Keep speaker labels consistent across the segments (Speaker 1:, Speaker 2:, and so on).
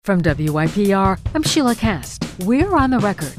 Speaker 1: From WYPR, I'm Sheila Kast. We're on the record.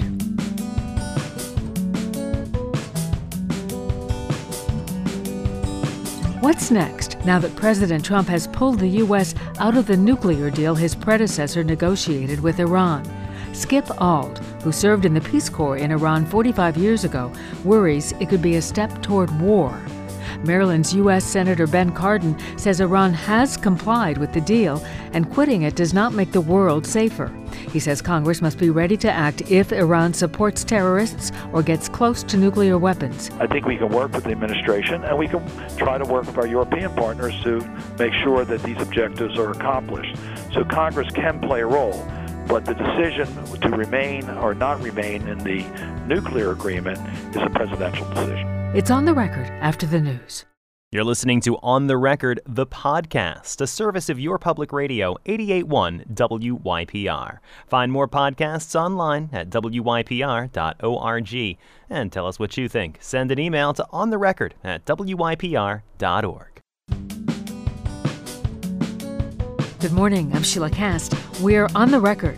Speaker 1: What's next now that President Trump has pulled the U.S. out of the nuclear deal his predecessor negotiated with Iran? Skip Auld, who served in the Peace Corps in Iran 45 years ago, worries it could be a step toward war. Maryland's U.S. Senator Ben Cardin says Iran has complied with the deal and quitting it does not make the world safer. He says Congress must be ready to act if Iran supports terrorists or gets close to nuclear weapons.
Speaker 2: I think we can work with the administration and we can try to work with our European partners to make sure that these objectives are accomplished. So Congress can play a role, but the decision to remain or not remain in the nuclear agreement is a presidential decision.
Speaker 1: It's On the Record after the news.
Speaker 3: You're listening to On the Record, the podcast, a service of your public radio, 88.1 WYPR. Find more podcasts online at wypr.org. And tell us what you think. Send an email to ontherecord@wypr.org.
Speaker 1: Good morning, I'm Sheila Kast. We're On the Record.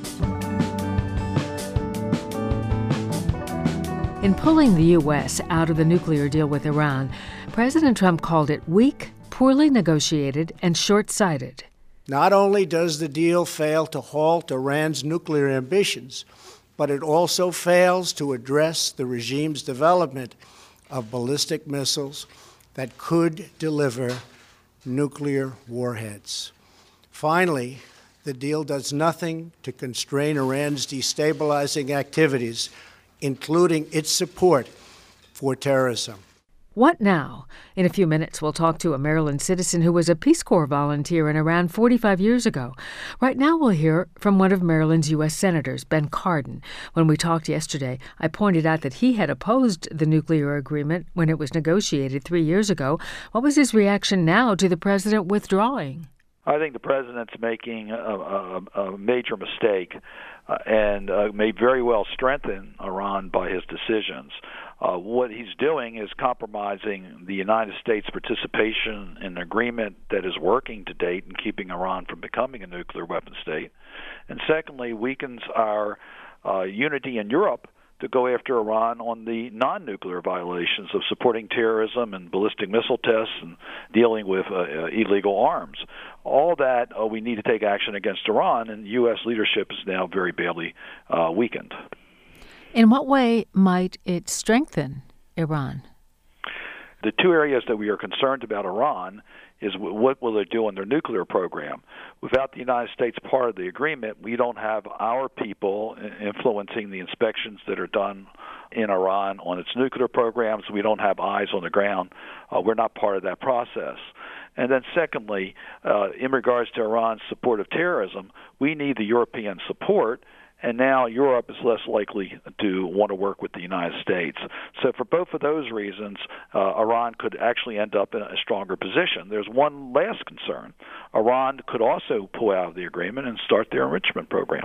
Speaker 1: In pulling the U.S. out of the nuclear deal with Iran, President Trump called it weak, poorly negotiated, and short-sighted.
Speaker 4: Not only does the deal fail to halt Iran's nuclear ambitions, but it also fails to address the regime's development of ballistic missiles that could deliver nuclear warheads. Finally, the deal does nothing to constrain Iran's destabilizing activities, including its support for terrorism.
Speaker 1: What now? In a few minutes, we'll talk to a Maryland citizen who was a Peace Corps volunteer in Iran 45 years ago. Right now, we'll hear from one of Maryland's U.S. senators, Ben Cardin. When we talked yesterday, I pointed out that he had opposed the nuclear agreement when it was negotiated 3 years ago. What was his reaction now to the president withdrawing?
Speaker 2: I think the president's making a major mistake and may very well strengthen Iran by his decisions. What he's doing is compromising the United States' participation in an agreement that is working to date in keeping Iran from becoming a nuclear weapon state. And secondly, weakens our unity in Europe to go after Iran on the non-nuclear violations of supporting terrorism and ballistic missile tests and dealing with illegal arms. All that we need to take action against Iran, and U.S. leadership is now very badly weakened.
Speaker 1: In what way might it strengthen Iran?
Speaker 2: The two areas that we are concerned about Iran is what will they do on their nuclear program. Without the United States part of the agreement, we don't have our people influencing the inspections that are done in Iran on its nuclear programs. We don't have eyes on the ground. We're not part of that process. And then secondly, in regards to Iran's support of terrorism, we need the European support. And now Europe is less likely to want to work with the United States. So for both of those reasons, Iran could actually end up in a stronger position. There's one last concern. Iran could also pull out of the agreement and start their enrichment program.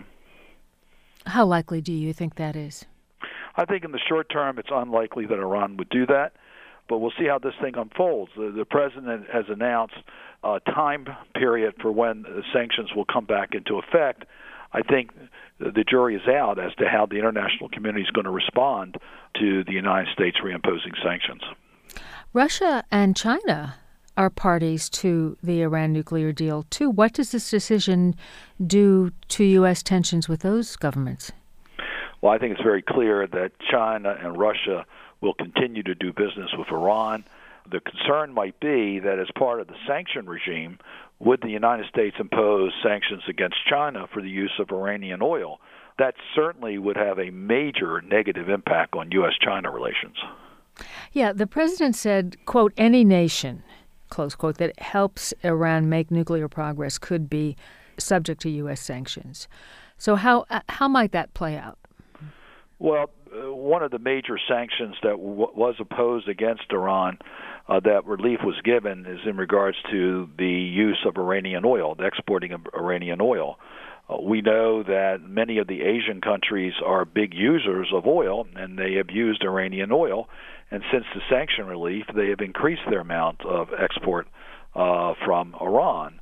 Speaker 1: How likely do you think that is?
Speaker 2: I think in the short term, it's unlikely that Iran would do that. But we'll see how this thing unfolds. The president has announced a time period for when the sanctions will come back into effect. I think the jury is out as to how the international community is going to respond to the United States reimposing sanctions.
Speaker 1: Russia and China are parties to the Iran nuclear deal, too. What does this decision do to U.S. tensions with those governments?
Speaker 2: Well, I think it's very clear that China and Russia will continue to do business with Iran. The concern might be that as part of the sanction regime, would the United States impose sanctions against China for the use of Iranian oil? That certainly would have a major negative impact on U.S.-China relations.
Speaker 1: Yeah, the president said, quote, any nation, close quote, that helps Iran make nuclear progress could be subject to U.S. sanctions. So how might that play out?
Speaker 2: Well, one of the major sanctions that was opposed against Iran, that relief was given, is in regards to the use of Iranian oil, the exporting of Iranian oil. We know that many of the Asian countries are big users of oil, and they have used Iranian oil. And since the sanction relief, they have increased their amount of export from Iran.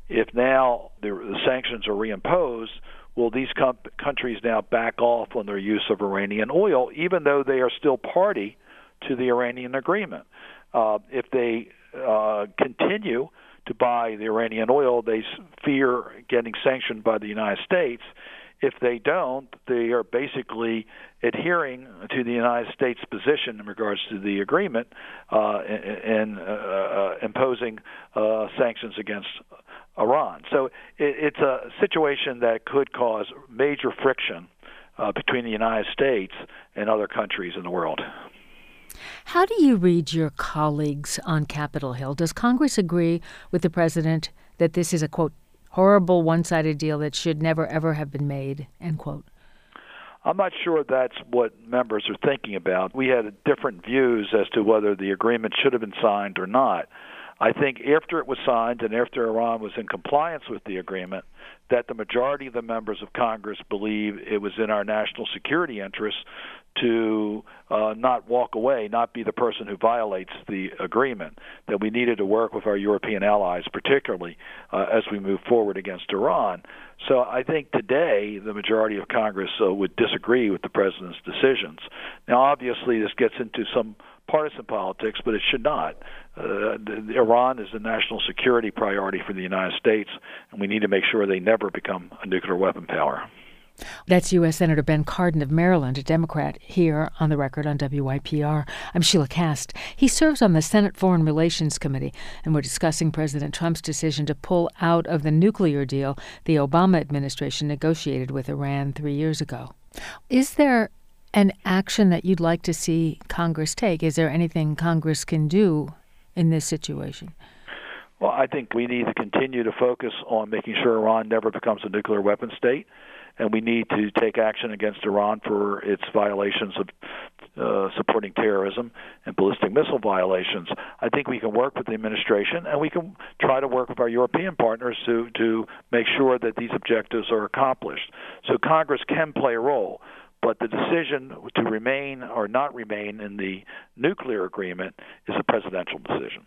Speaker 2: if now the sanctions are reimposed, will these countries now back off on their use of Iranian oil, even though they are still party to the Iranian agreement? If they continue to buy the Iranian oil, they fear getting sanctioned by the United States. If they don't, they are basically adhering to the United States' position in regards to the agreement and imposing sanctions against Iran. So it's a situation that could cause major friction between the United States and other countries in the world.
Speaker 1: How do you read your colleagues on Capitol Hill? Does Congress agree with the president that this is a, quote, horrible one-sided deal that should never, ever have been made, end quote?
Speaker 2: I'm not sure that's what members are thinking about. We had different views as to whether the agreement should have been signed or not. I think after it was signed and after Iran was in compliance with the agreement, that the majority of the members of Congress believe it was in our national security interests to not walk away, not be the person who violates the agreement, that we needed to work with our European allies, particularly as we move forward against Iran. So I think today the majority of Congress would disagree with the president's decisions. Now, obviously, this gets into some partisan politics, but it should not. Iran is a national security priority for the United States, and we need to make sure they never become a nuclear weapon power.
Speaker 1: That's U.S. Senator Ben Cardin of Maryland, a Democrat, here on the record on WYPR. I'm Sheila Kast. He serves on the Senate Foreign Relations Committee, and we're discussing President Trump's decision to pull out of the nuclear deal the Obama administration negotiated with Iran 3 years ago. Is there an action that you'd like to see Congress take? Is there anything Congress can do in this situation?
Speaker 2: Well, I think we need to continue to focus on making sure Iran never becomes a nuclear weapon state, and we need to take action against Iran for its violations of supporting terrorism and ballistic missile violations. I think we can work with the administration, and we can try to work with our European partners to make sure that these objectives are accomplished. So Congress can play a role. But the decision to remain or not remain in the nuclear agreement is a presidential decision.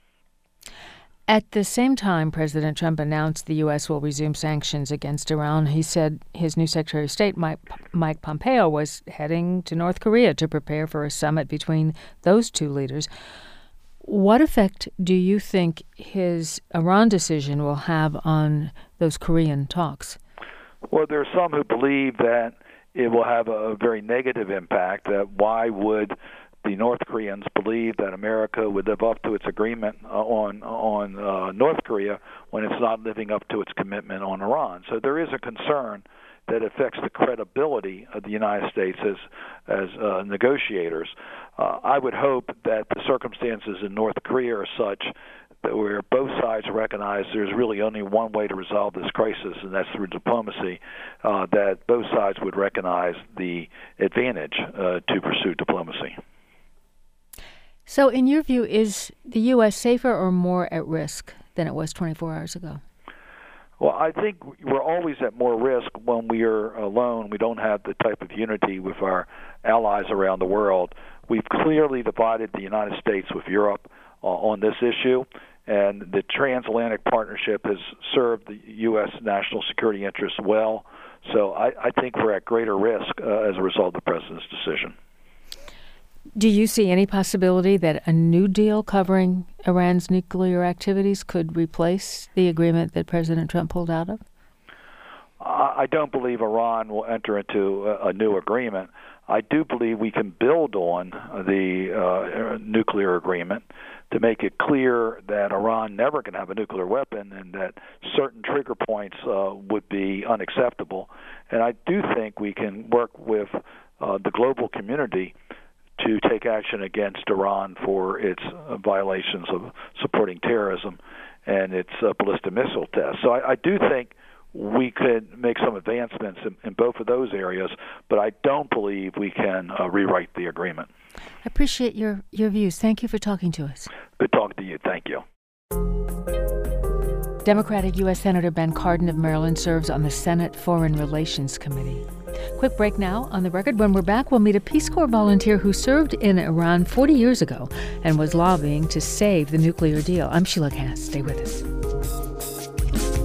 Speaker 1: At the same time, President Trump announced the U.S. will resume sanctions against Iran. He said his new Secretary of State, Mike Pompeo, was heading to North Korea to prepare for a summit between those two leaders. What effect do you think his Iran decision will have on those Korean talks?
Speaker 2: Well, there are some who believe that it will have a very negative impact. That why would the North Koreans believe that America would live up to its agreement on North Korea when it's not living up to its commitment on Iran? So there is a concern that affects the credibility of the United States as negotiators. I would hope that the circumstances in North Korea are such that where both sides recognize there's really only one way to resolve this crisis, and that's through diplomacy, that both sides would recognize the advantage to pursue diplomacy.
Speaker 1: So in your view, is the U.S. safer or more at risk than it was 24 hours ago?
Speaker 2: Well, I think we're always at more risk when we are alone. We don't have the type of unity with our allies around the world. We've clearly divided the United States with Europe on this issue, and the transatlantic partnership has served the U.S. national security interests well. So I think we're at greater risk as a result of the president's decision.
Speaker 1: Do you see any possibility that a new deal covering Iran's nuclear activities could replace the agreement that President Trump pulled out of?
Speaker 2: I don't believe Iran will enter into a new agreement. I do believe we can build on the nuclear agreement to make it clear that Iran never can have a nuclear weapon and that certain trigger points would be unacceptable. And I do think we can work with the global community to take action against Iran for its violations of supporting terrorism and its ballistic missile tests. So I do think we could make some advancements in both of those areas, but I don't believe we can rewrite the agreement.
Speaker 1: I appreciate your views. Thank you for talking to us.
Speaker 2: Good talking to you. Thank you.
Speaker 1: Democratic U.S. Senator Ben Cardin of Maryland serves on the Senate Foreign Relations Committee. Quick break now on the record. When we're back, we'll meet a Peace Corps volunteer who served in Iran 40 years ago and was lobbying to save the nuclear deal. I'm Sheila Kast. Stay with us.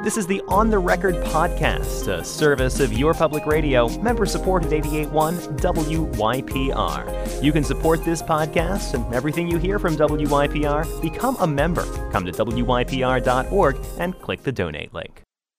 Speaker 3: This is the On the Record podcast, a service of your public radio, member-supported 88.1 WYPR. You can support this podcast and everything you hear from WYPR. Become a member. Come to WYPR.org and click the donate link.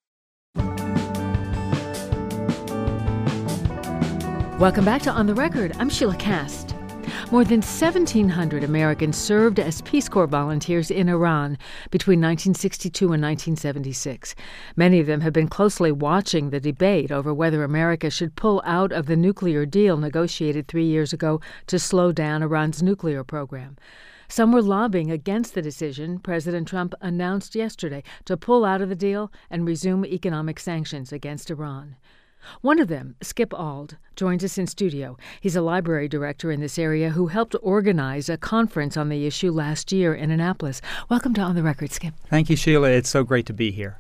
Speaker 1: Welcome back to On the Record. I'm Sheila Cast. More than 1,700 Americans served as Peace Corps volunteers in Iran between 1962 and 1976. Many of them have been closely watching the debate over whether America should pull out of the nuclear deal negotiated 3 years ago to slow down Iran's nuclear program. Some were lobbying against the decision President Trump announced yesterday to pull out of the deal and resume economic sanctions against Iran. One of them, Skip Auld, joins us in studio. He's a library director in this area who helped organize a conference on the issue last year in Annapolis. Welcome to On the Record, Skip.
Speaker 5: Thank you, Sheila. It's so great to be here.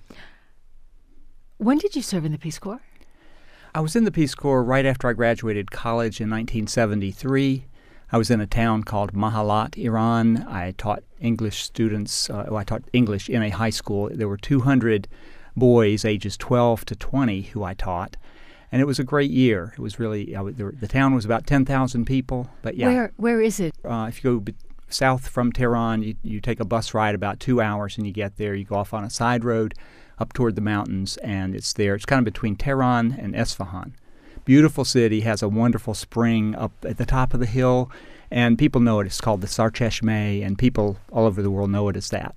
Speaker 1: When did you serve in the Peace Corps?
Speaker 5: I was in the Peace Corps right after I graduated college in 1973. I was in a town called Mahalat, Iran. I taught English students. I taught English in a high school. There were 200 boys ages 12 to 20 who I taught. And it was a great year. It was really, the town was about 10,000 people. But yeah.
Speaker 1: Where is it?
Speaker 5: If you go south from Tehran, you take a bus ride about 2 hours and you get there. You go off on a side road up toward the mountains and it's there. It's kind of between Tehran and Esfahan. Beautiful city, has a wonderful spring up at the top of the hill. And people know it. It's called the Sarcheshmeh, and people all over the world know it as that.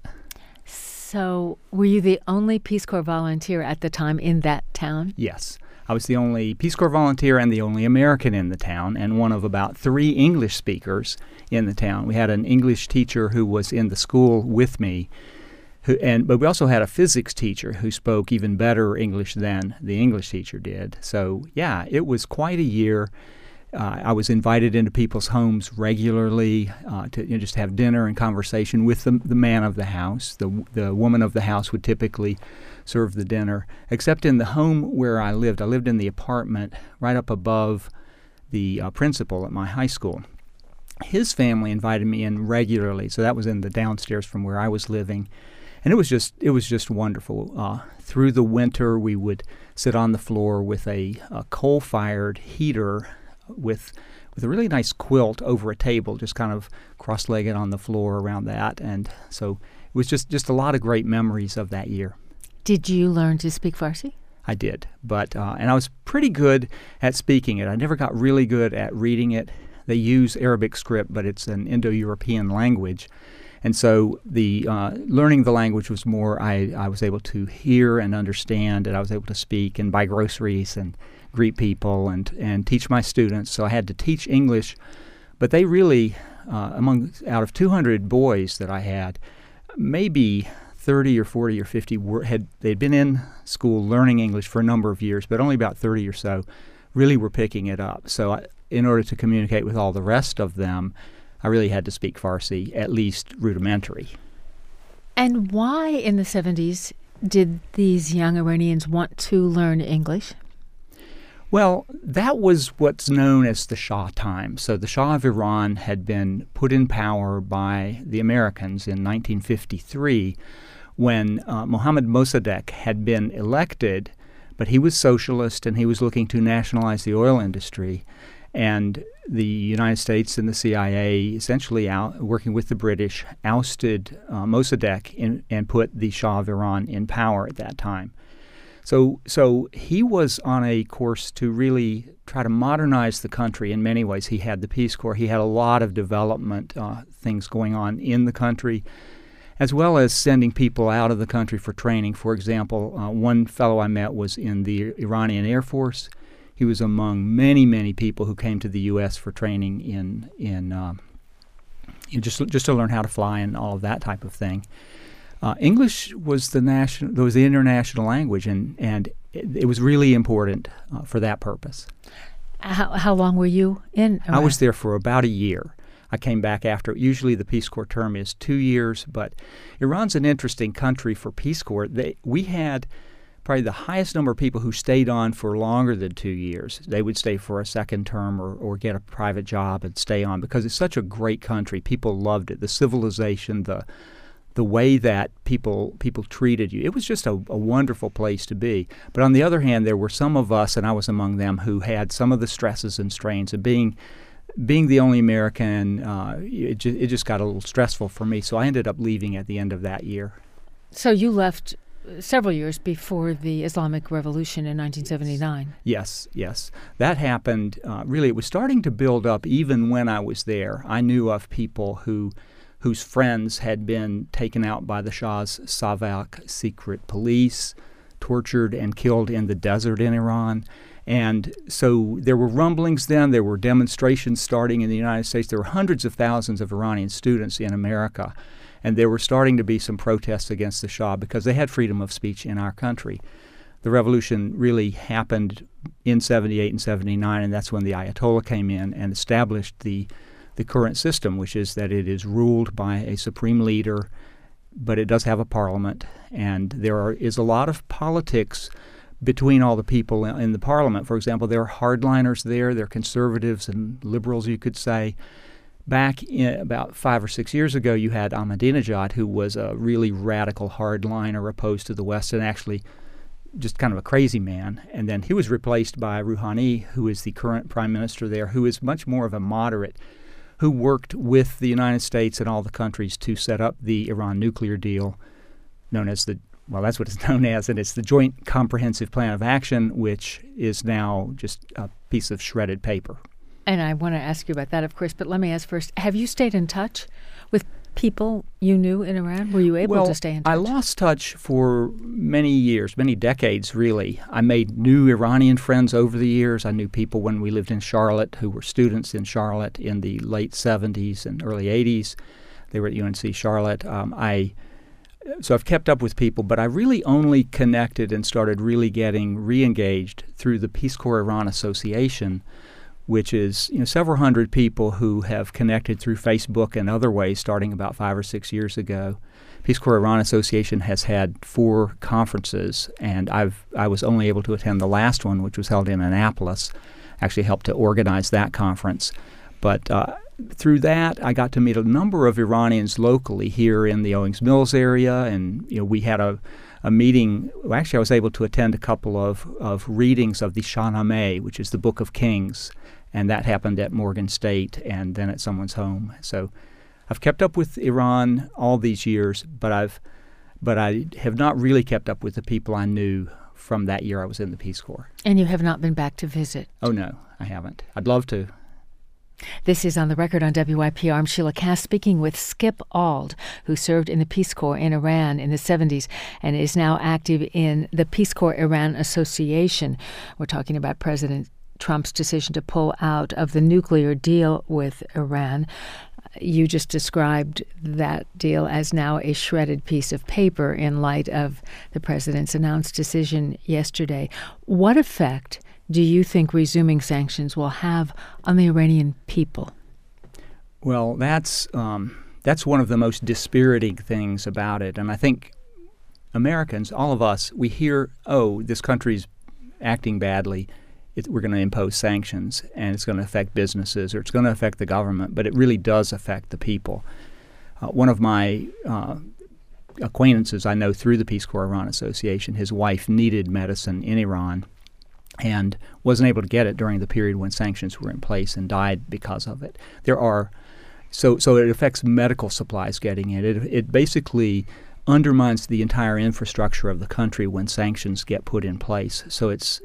Speaker 1: So were you the only Peace Corps volunteer at the time in that town?
Speaker 5: Yes. I was the only Peace Corps volunteer and the only American in the town, and one of about 3 English speakers in the town. We had an English teacher who was in the school with me, but we also had a physics teacher who spoke even better English than the English teacher did. So, yeah, it was quite a year. I was invited into people's homes regularly to just have dinner and conversation with the man of the house. The woman of the house would typically serve the dinner, except in the home where I lived. I lived in the apartment right up above the principal at my high school. His family invited me in regularly, so that was in the downstairs from where I was living. And it was just wonderful. Through the winter, we would sit on the floor with a coal-fired heater with a really nice quilt over a table, just kind of cross-legged on the floor around that. And so it was just a lot of great memories of that year.
Speaker 1: Did you learn to speak Farsi?
Speaker 5: I did, and I was pretty good at speaking it. I never got really good at reading it. They use Arabic script, but it's an Indo-European language. And so the learning the language was more I was able to hear and understand, and I was able to speak and buy groceries and greet people and teach my students. So I had to teach English, but they really, out of 200 boys that I had, maybe 30 or 40 or 50 they'd been in school learning English for a number of years, but only about 30 or so really were picking it up. So in order to communicate with all the rest of them, I really had to speak Farsi, at least rudimentary.
Speaker 1: And why in the 70s did these young Iranians want to learn English?
Speaker 5: Well, that was what's known as the Shah time. So the Shah of Iran had been put in power by the Americans in 1953 when Mohammad Mossadegh had been elected, but he was socialist and he was looking to nationalize the oil industry. And the United States and the CIA, essentially working with the British, ousted Mossadegh and put the Shah of Iran in power at that time. So he was on a course to really try to modernize the country in many ways. He had the Peace Corps. He had a lot of development things going on in the country, as well as sending people out of the country for training. For example, one fellow I met was in the Iranian Air Force. He was among many, many people who came to the U.S. for training just to learn how to fly and all of that type of thing. English was the international language, and it was really important for that purpose.
Speaker 1: How long were you in Iraq?
Speaker 5: I was there for about a year. I came back after. Usually the Peace Corps term is 2 years, but Iran's an interesting country for Peace Corps. We had probably the highest number of people who stayed on for longer than 2 years. They would stay for a second term or get a private job and stay on because it's such a great country. People loved it. The civilization, the the way that people treated you. It was just a wonderful place to be. But on the other hand, there were some of us, and I was among them, who had some of the stresses and strains of being the only American. It just got a little stressful for me, so I ended up leaving at the end of that year.
Speaker 1: So you left several years before the Islamic Revolution in 1979.
Speaker 5: Yes. That happened, really, it was starting to build up even when I was there. I knew of people whose friends had been taken out by the Shah's Savak secret police, tortured and killed in the desert in Iran. And so there were rumblings then, there were demonstrations starting in the United States. There were hundreds of thousands of Iranian students in America. And there were starting to be some protests against the Shah because they had freedom of speech in our country. The revolution really happened in 78 and 79, and that's when the Ayatollah came in and established the current system, which is that it is ruled by a supreme leader, but it does have a parliament. And there is a lot of politics between all the people in the parliament. For example, there are hardliners there, there are conservatives and liberals, you could say. Back about 5 or 6 years ago, you had Ahmadinejad, who was a really radical hardliner opposed to the West and actually just kind of a crazy man. And then he was replaced by Rouhani, who is the current prime minister there, who is much more of a moderate, who worked with the United States and all the countries to set up the Iran nuclear deal, known as that's what it's known as, and it's the Joint Comprehensive Plan of Action, which is now just a piece of shredded paper.
Speaker 1: And I want to ask you about that, of course, but let me ask first, have you stayed in touch with people you knew in Iran? Were you able to stay in touch?
Speaker 5: I lost touch for many years, many decades, really. I made new Iranian friends over the years. I knew people when we lived in Charlotte who were students in Charlotte in the late 70s and early 80s. They were at UNC Charlotte. So I've kept up with people, but I really only connected and started really getting re-engaged through the Peace Corps Iran Association, which is several hundred people who have connected through Facebook and other ways starting about 5 or 6 years ago. Peace Corps Iran Association has had 4 conferences, and I was only able to attend the last one, which was held in Annapolis. Actually helped to organize that conference. But through that, I got to meet a number of Iranians locally here in the Owings Mills area, and we had a meeting. Actually, I was able to attend a couple of readings of the Shahnameh, which is the Book of Kings, and that happened at Morgan State and then at someone's home. So I've kept up with Iran all these years, but I have not really kept up with the people I knew from that year I was in the Peace Corps.
Speaker 1: And you have not been back to visit?
Speaker 5: Oh, no, I haven't. I'd love to.
Speaker 1: This is On the Record on WYPR. I'm Sheila Cass speaking with Skip Auld, who served in the Peace Corps in Iran in the 70s and is now active in the Peace Corps Iran Association. We're talking about President Trump's decision to pull out of the nuclear deal with Iran. You just described that deal as now a shredded piece of paper in light of the president's announced decision yesterday. What effect do you think resuming sanctions will have on the Iranian people?
Speaker 5: Well, that's one of the most dispiriting things about it. And I think Americans, all of us, we hear, this country's acting badly. We're going to impose sanctions, and it's going to affect businesses, or it's going to affect the government, but it really does affect the people. One of my acquaintances I know through the Peace Corps Iran Association, his wife needed medicine in Iran and wasn't able to get it during the period when sanctions were in place and died because of it. So it affects medical supplies getting in. It basically undermines the entire infrastructure of the country when sanctions get put in place. So it's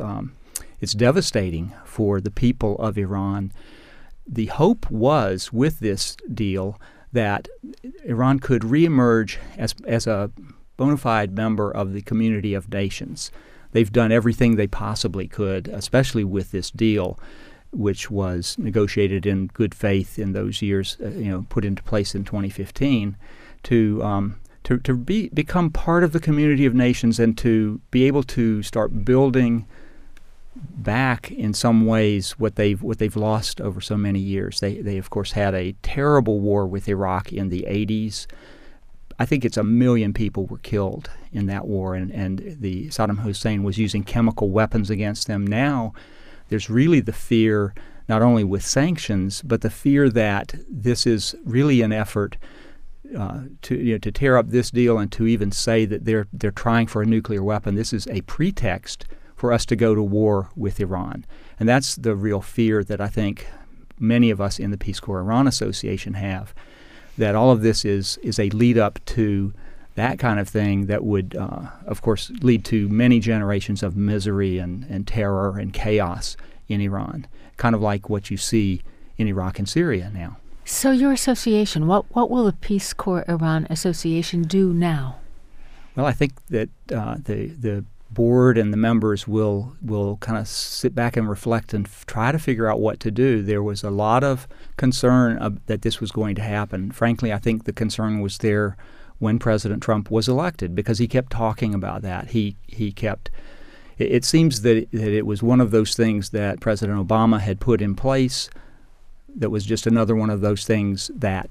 Speaker 5: devastating for the people of Iran. The hope was, with this deal, that Iran could reemerge as a bona fide member of the community of nations. They've done everything they possibly could, especially with this deal, which was negotiated in good faith in those years, put into place in 2015, to become part of the community of nations and to be able to start building back in some ways what they've lost over so many years. They of course had a terrible war with Iraq in the 80s. I think it's 1 million people were killed in that war, and the Saddam Hussein was using chemical weapons against them. Now there's really the fear, not only with sanctions, but the fear that this is really an effort to tear up this deal and to even say that they're trying for a nuclear weapon. This is a pretext for us to go to war with Iran, and that's the real fear that I think many of us in the Peace Corps Iran Association have. That all of this is a lead up to that kind of thing that would, of course, lead to many generations of misery and terror and chaos in Iran, kind of like what you see in Iraq and Syria now.
Speaker 1: So your association, what will the Peace Corps Iran Association do now?
Speaker 5: Well, I think that the board and the members will kind of sit back and reflect and try to figure out what to do. There was a lot of concern that this was going to happen. Frankly, I think the concern was there when President Trump was elected because he kept talking about that. He kept. It seems that it was one of those things that President Obama had put in place. That was just another one of those things that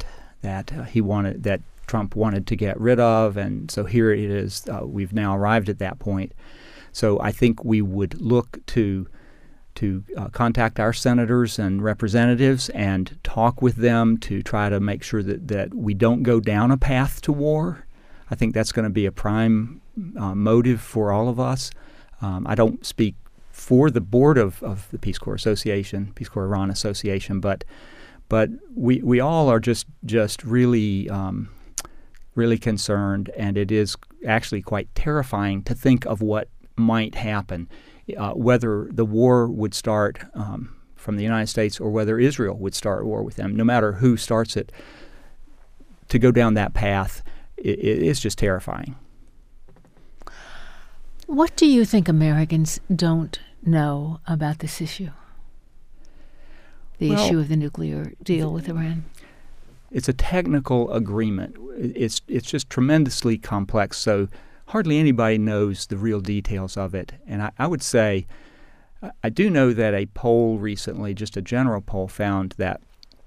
Speaker 5: Trump wanted to get rid of, and so here it is. We've now arrived at that point. So I think we would look to contact our senators and representatives and talk with them to try to make sure that we don't go down a path to war. I think that's going to be a prime motive for all of us. I don't speak for the board of the Peace Corps Association, Peace Corps Iran Association, but we all are just really really concerned, and it is actually quite terrifying to think of what might happen, whether the war would start from the United States or whether Israel would start war with them. No matter who starts it, to go down that path, it is just terrifying.
Speaker 1: What do you think Americans don't know about this issue? The issue of the nuclear deal with Iran?
Speaker 5: It's a technical agreement. It's just tremendously complex, so hardly anybody knows the real details of it. And I would say, I do know that a poll recently, just a general poll, found that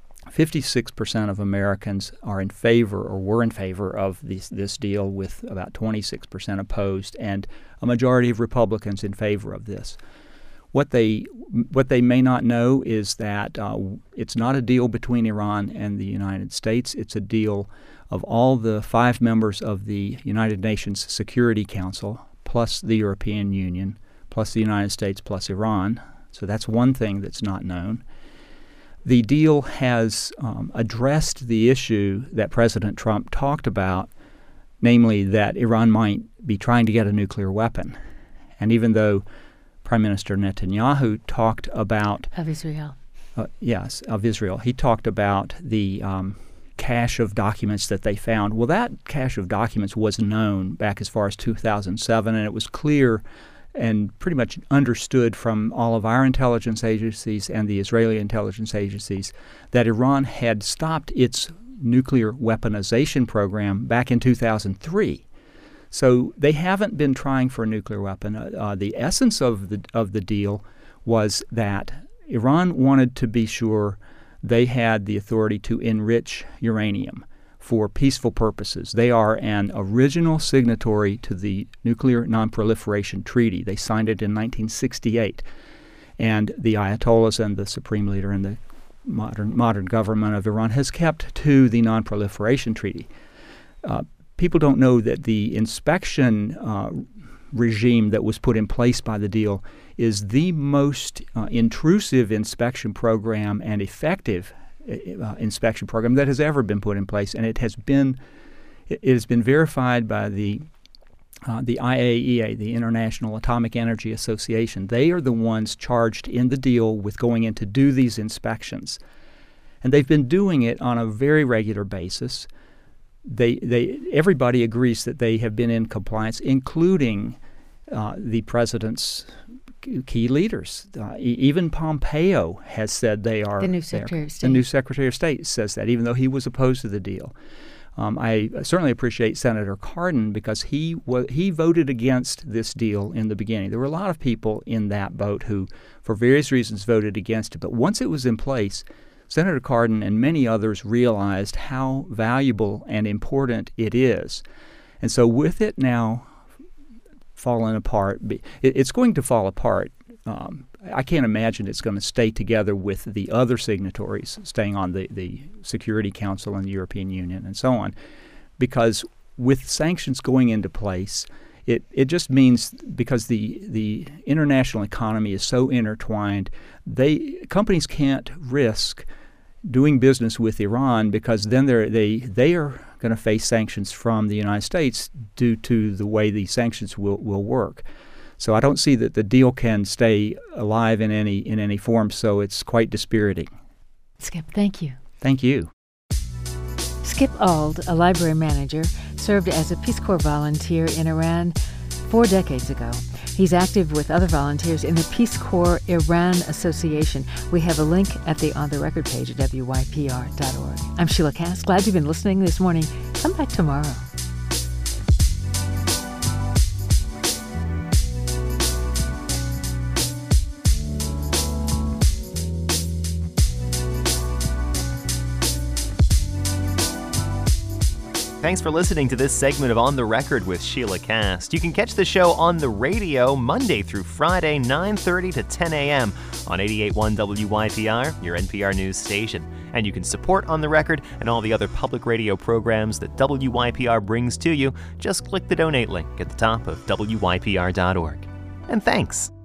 Speaker 5: 56% of Americans are in favor or were in favor of this deal, with about 26% opposed, and a majority of Republicans in favor of this. What they may not know is that it's not a deal between Iran and the United States. It's a deal of all the 5 members of the United Nations Security Council, plus the European Union, plus the United States, plus Iran. So that's one thing that's not known. The deal has addressed the issue that President Trump talked about, namely that Iran might be trying to get a nuclear weapon. And even though Prime Minister Netanyahu talked about
Speaker 1: of Israel.
Speaker 5: Yes, of Israel. He talked about the cache of documents that they found. Well, that cache of documents was known back as far as 2007, and it was clear and pretty much understood from all of our intelligence agencies and the Israeli intelligence agencies that Iran had stopped its nuclear weaponization program back in 2003. So they haven't been trying for a nuclear weapon. The essence of the deal was that Iran wanted to be sure they had the authority to enrich uranium for peaceful purposes. They are an original signatory to the Nuclear Non-Proliferation Treaty. They signed it in 1968. And the Ayatollahs and the Supreme Leader and the modern government of Iran has kept to the Non-Proliferation Treaty. People don't know that the inspection regime that was put in place by the deal is the most intrusive inspection program and effective inspection program that has ever been put in place, and it has been verified by the IAEA, the International Atomic Energy Association. They are the ones charged in the deal with going in to do these inspections, and they've been doing it on a very regular basis. Everybody agrees that they have been in compliance, including the president's key leaders. Even Pompeo has said they are.
Speaker 1: The new Secretary of State.
Speaker 5: The new Secretary of State says that, even though he was opposed to the deal. I certainly appreciate Senator Cardin because he voted against this deal in the beginning. There were a lot of people in that boat who, for various reasons, voted against it. But once it was in place, Senator Cardin and many others realized how valuable and important it is. And so with it now fallen apart, it's going to fall apart I can't imagine it's going to stay together with the other signatories staying on the Security Council and the European Union and so on, because with sanctions going into place, it just means, because the international economy is so intertwined, companies can't risk doing business with Iran, because then they are going to face sanctions from the United States due to the way these sanctions will work. So I don't see that the deal can stay alive in any form, so it's quite dispiriting.
Speaker 1: Skip, thank you.
Speaker 5: Thank you.
Speaker 1: Skip Auld, a library manager, served as a Peace Corps volunteer in Iran 4 decades ago. He's active with other volunteers in the Peace Corps Iran Association. We have a link at the On the Record page at WYPR.org. I'm Sheila Cass. Glad you've been listening this morning. Come back tomorrow.
Speaker 3: Thanks for listening to this segment of On the Record with Sheila Cass. You can catch the show on the radio Monday through Friday, 9:30 to 10 a.m. on 88.1 WYPR, your NPR news station. And you can support On the Record and all the other public radio programs that WYPR brings to you. Just click the donate link at the top of WYPR.org. And thanks.